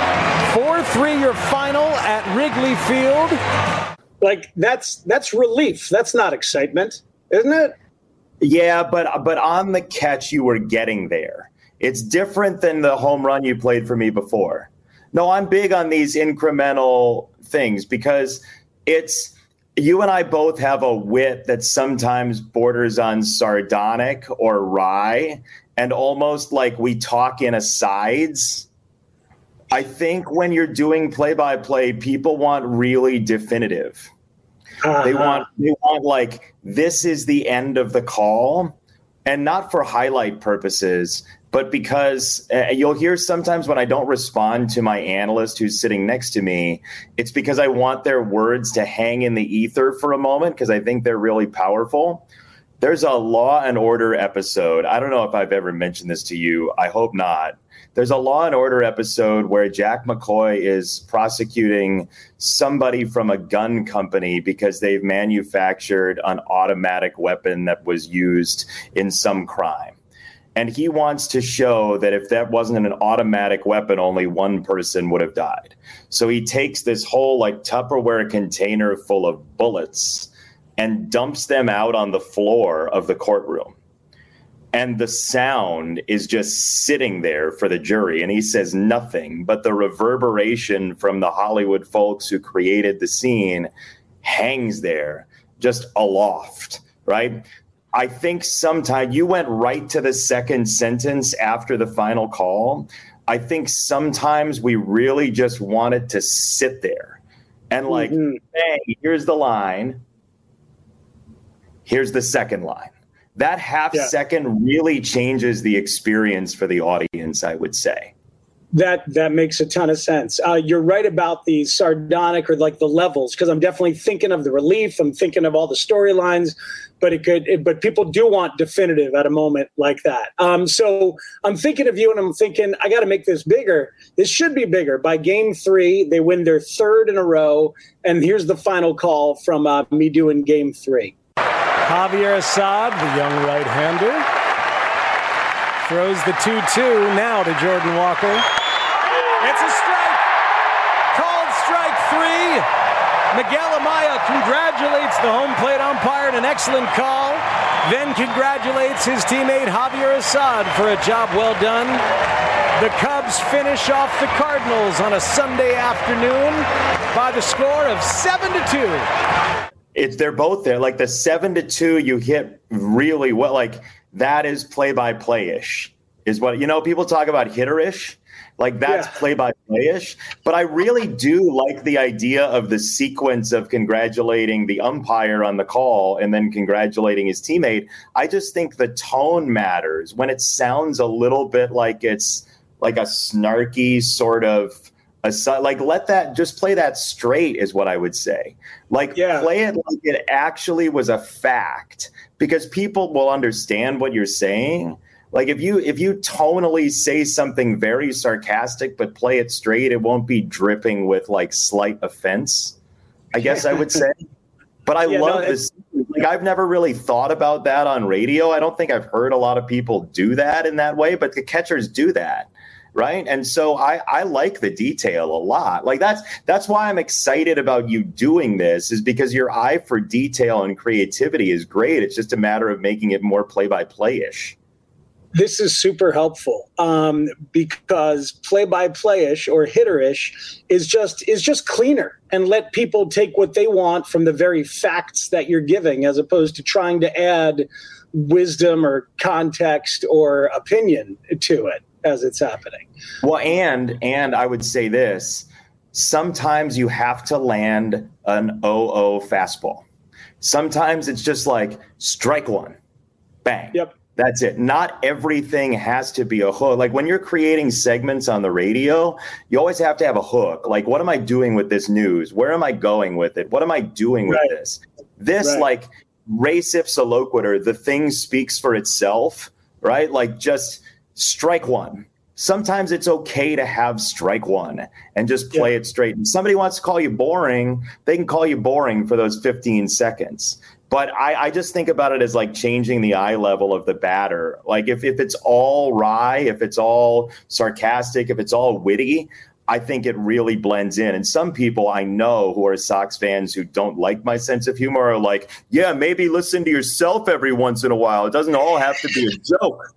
4-3 your final at Wrigley Field. Like, that's relief. That's not excitement, isn't it? Yeah, but on the catch, you were getting there. It's different than the home run you played for me before. No, I'm big on these incremental things because it's you and I both have a wit that sometimes borders on sardonic or wry and almost like we talk in asides. I think when you're doing play-by-play, people want really definitive. They want like, this is the end of the call, and not for highlight purposes, but because you'll hear sometimes when I don't respond to my analyst who's sitting next to me, it's because I want their words to hang in the ether for a moment because I think they're really powerful. There's a Law and Order episode. I don't know if I've ever mentioned this to you. I hope not. There's a Law and Order episode where Jack McCoy is prosecuting somebody from a gun company because they've manufactured an automatic weapon that was used in some crime. And he wants to show that if that wasn't an automatic weapon, only one person would have died. So he takes this whole like Tupperware container full of bullets and dumps them out on the floor of the courtroom. and the sound is just sitting there for the jury, and he says nothing, but the reverberation from the Hollywood folks who created the scene hangs there just aloft, right? I think sometimes you went right to the second sentence after the final call. I think sometimes we really just wanted to sit there and hey, here's the line. Here's the second line. That half second really changes the experience for the audience, I would say. That makes a ton of sense. You're right about the sardonic or like the levels, because I'm definitely thinking of the relief. I'm thinking of all the storylines, but people do want definitive at a moment like that. So I'm thinking of you, and I'm thinking I got to make this bigger. This should be bigger. By game 3, they win their 3rd in a row, and here's the final call from me doing game 3. Javier Assad, the young right-hander, throws the 2-2 now to Jordan Walker. It's a strike. Called strike 3. Miguel Amaya congratulates the home plate umpire in an excellent call, then congratulates his teammate Javier Assad for a job well done. The Cubs finish off the Cardinals on a Sunday afternoon by the score of 7-2. They're both there. Like the 7-2 you hit really well. Like that is play-by-play-ish is what, people talk about hitter-ish. Like that's play-by-play-ish. But I really do like the idea of the sequence of congratulating the umpire on the call and then congratulating his teammate. I just think the tone matters when it sounds a little bit like it's like a snarky sort of let that just play that straight is what I would say. Play it like it actually was a fact, because people will understand what you're saying. Like if you tonally say something very sarcastic but play it straight, it won't be dripping with like slight offense, I guess I would say. But I love this. Like I've never really thought about that on radio. I don't think I've heard a lot of people do that in that way, but the catchers do that. Right. And so I like the detail a lot. Like that's why I'm excited about you doing this, is because your eye for detail and creativity is great. It's just a matter of making it more play-by-play-ish. This is super helpful because play-by-play-ish or hitter-ish is just cleaner and let people take what they want from the very facts that you're giving, as opposed to trying to add wisdom or context or opinion to it as it's happening. Well, and I would say this, sometimes you have to land an 0-0 fastball. Sometimes it's just like strike one, bang. Yep. That's it. Not everything has to be a hook. Like when you're creating segments on the radio, you always have to have a hook. Like, what am I doing with this news? Where am I going with it? What am I doing with this? Like res ipsa loquitur, the thing speaks for itself, right? Like just strike one. Sometimes it's okay to have strike one and just play it straight. And somebody wants to call you boring, they can call you boring for those 15 seconds. But I just think about it as like changing the eye level of the batter. Like if it's all wry, if it's all sarcastic, if it's all witty, I think it really blends in. And some people I know who are Sox fans who don't like my sense of humor are like, yeah, maybe listen to yourself every once in a while. It doesn't all have to be a joke.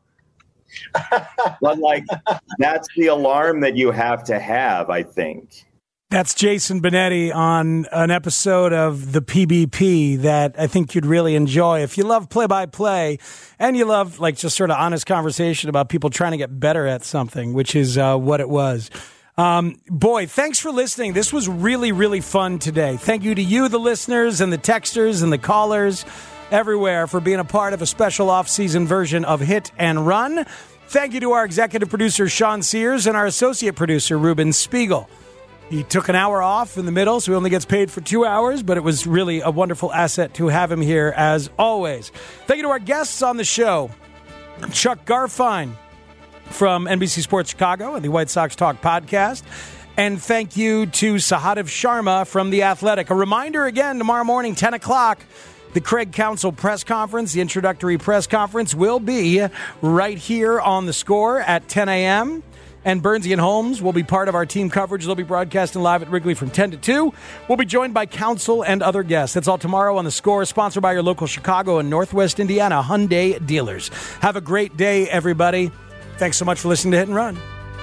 But like that's the alarm that you have to have, I think. That's Jason Benetti on an episode of the PBP that I think you'd really enjoy. If you love play-by-play and you love like just sort of honest conversation about people trying to get better at something, which is what it was. Boy, thanks for listening. This was really, really fun today. Thank you to you, the listeners and the texters and the callers everywhere for being a part of a special off-season version of Hit and Run. Thank you to our executive producer, Sean Sears, and our associate producer, Ruben Spiegel. He took an hour off in the middle, so he only gets paid for 2 hours, but it was really a wonderful asset to have him here, as always. Thank you to our guests on the show, Chuck Garfien from NBC Sports Chicago and the White Sox Talk podcast. And thank you to Sahadev Sharma from The Athletic. A reminder again, tomorrow morning, 10 o'clock, the Craig Counsell press conference, the introductory press conference, will be right here on The Score at 10 a.m., and Bernsey and Holmes will be part of our team coverage. They'll be broadcasting live at Wrigley from 10 to 2. We'll be joined by Counsell and other guests. That's all tomorrow on The Score, sponsored by your local Chicago and Northwest Indiana Hyundai dealers. Have a great day, everybody. Thanks so much for listening to Hit and Run.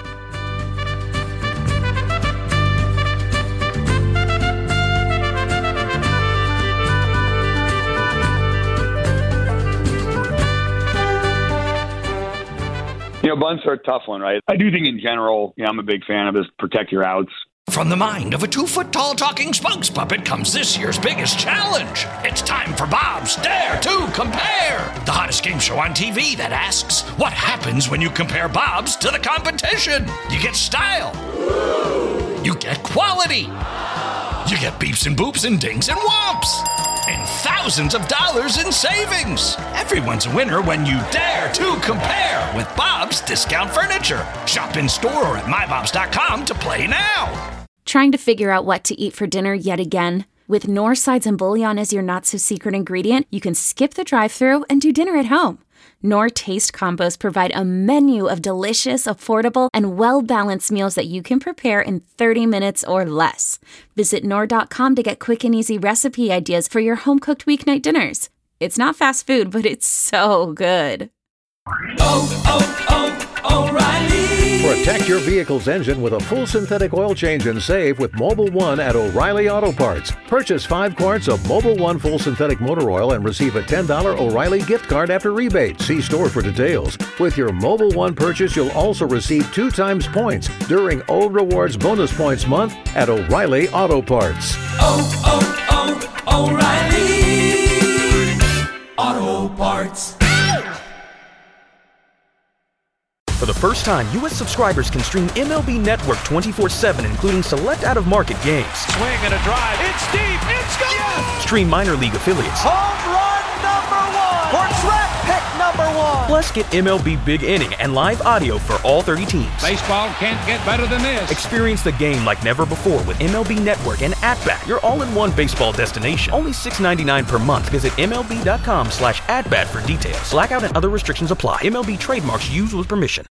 Bunts are a tough one, right? I do think in general, I'm a big fan of this protect your outs. From the mind of a 2-foot-tall talking spokes puppet comes this year's biggest challenge. It's time for Bob's Dare to Compare, the hottest game show on TV that asks, what happens when you compare Bob's to the competition? You get style. You get quality. You get beeps and boops and dings and whomps. And thousands of dollars in savings. Everyone's a winner when you dare to compare with Bob's Discount Furniture. Shop in store or at mybobs.com to play now. Trying to figure out what to eat for dinner yet again? With Knorr sides and bouillon as your not-so-secret ingredient, you can skip the drive-thru and do dinner at home. Knorr Taste Combos provide a menu of delicious, affordable, and well-balanced meals that you can prepare in 30 minutes or less. Visit Knorr.com to get quick and easy recipe ideas for your home-cooked weeknight dinners. It's not fast food, but it's so good. O'Reilly. Protect your vehicle's engine with a full synthetic oil change and save with Mobil 1 at O'Reilly Auto Parts. Purchase 5 quarts of Mobil 1 full synthetic motor oil and receive a $10 O'Reilly gift card after rebate. See store for details. With your Mobil 1 purchase, you'll also receive 2 times points during O Rewards Bonus Points Month at O'Reilly Auto Parts. O'Reilly Auto Parts. For the first time, U.S. subscribers can stream MLB Network 24/7, including select out-of-market games. Swing and a drive. It's deep. It's gone. Yes! Stream minor league affiliates. Home run #1 or draft pick #1. Plus, get MLB Big Inning and live audio for all 30 teams. Baseball can't get better than this. Experience the game like never before with MLB Network and AtBat, your all-in-one baseball destination. Only $6.99 per month. Visit MLB.com/AtBat for details. Blackout and other restrictions apply. MLB trademarks used with permission.